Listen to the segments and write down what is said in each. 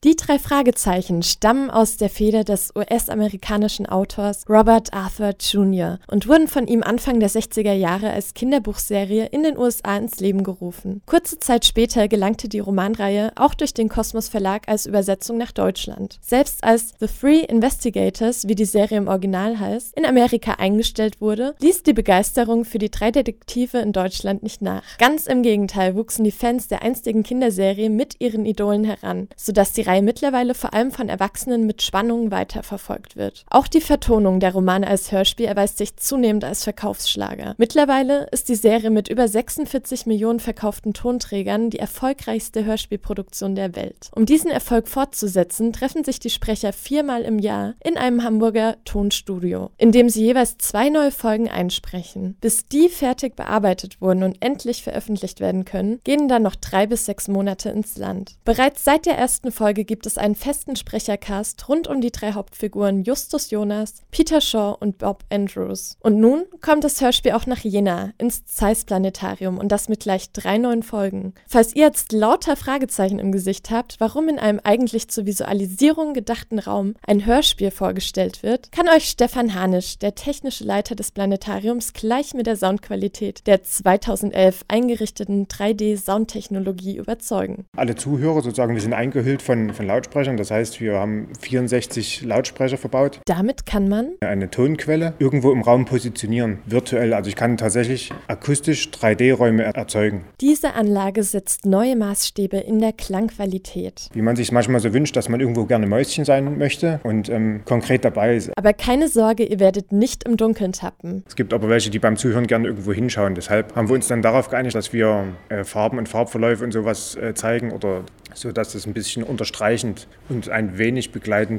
Die 3 Fragezeichen stammen aus der Feder des US-amerikanischen Autors Robert Arthur Jr. und wurden von ihm Anfang der 60er Jahre als Kinderbuchserie in den USA ins Leben gerufen. Kurze Zeit später gelangte die Romanreihe auch durch den Kosmos Verlag als Übersetzung nach Deutschland. Selbst als The Three Investigators, wie die Serie im Original heißt, in Amerika eingestellt wurde, ließ die Begeisterung für die 3 Detektive in Deutschland nicht nach. Ganz im Gegenteil wuchsen die Fans der einstigen Kinderserie mit ihren Idolen heran, sodass die Reihe mittlerweile vor allem von Erwachsenen mit Spannung weiterverfolgt wird. Auch die Vertonung der Romane als Hörspiel erweist sich zunehmend als Verkaufsschlager. Mittlerweile ist die Serie mit über 46 Millionen verkauften Tonträgern die erfolgreichste Hörspielproduktion der Welt. Um diesen Erfolg fortzusetzen, treffen sich die Sprecher 4-mal im Jahr in einem Hamburger Tonstudio, in dem sie jeweils 2 neue Folgen einsprechen. Bis die fertig bearbeitet wurden und endlich veröffentlicht werden können, gehen dann noch 3 bis 6 Monate ins Land. Bereits seit der ersten Folge gibt es einen festen Sprechercast rund um die 3 Hauptfiguren Justus Jonas, Peter Shaw und Bob Andrews. Und nun kommt das Hörspiel auch nach Jena, ins Zeiss-Planetarium und das mit gleich 3 neuen Folgen. Falls ihr jetzt lauter Fragezeichen im Gesicht habt, warum in einem eigentlich zur Visualisierung gedachten Raum ein Hörspiel vorgestellt wird, kann euch Stefan Hanisch, der technische Leiter des Planetariums, gleich mit der Soundqualität der 2011 eingerichteten 3D-Soundtechnologie überzeugen. Alle Zuhörer sozusagen, wir sind eingehüllt von Lautsprechern, das heißt, wir haben 64 Lautsprecher verbaut. Damit kann man eine Tonquelle irgendwo im Raum positionieren, virtuell. Also ich kann tatsächlich akustisch 3D-Räume erzeugen. Diese Anlage setzt neue Maßstäbe in der Klangqualität. Wie man sich manchmal so wünscht, dass man irgendwo gerne Mäuschen sein möchte und konkret dabei ist. Aber keine Sorge, ihr werdet nicht im Dunkeln tappen. Es gibt aber welche, die beim Zuhören gerne irgendwo hinschauen. Deshalb haben wir uns dann darauf geeinigt, dass wir Farben und Farbverläufe und sowas zeigen oder so, dass es ein bisschen unterstreichend und ein wenig begleitend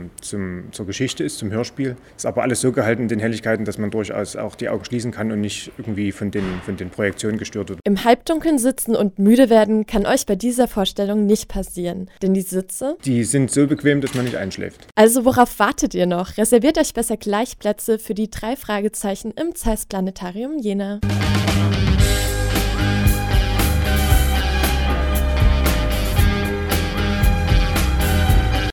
zur Geschichte ist, zum Hörspiel. Ist aber alles so gehalten in den Helligkeiten, dass man durchaus auch die Augen schließen kann und nicht irgendwie von den Projektionen gestört wird. Im Halbdunkeln sitzen und müde werden kann euch bei dieser Vorstellung nicht passieren, denn die Sitze, die sind so bequem, dass man nicht einschläft. Also worauf wartet ihr noch? Reserviert euch besser gleich Plätze für die 3 Fragezeichen im Zeiss Planetarium Jena.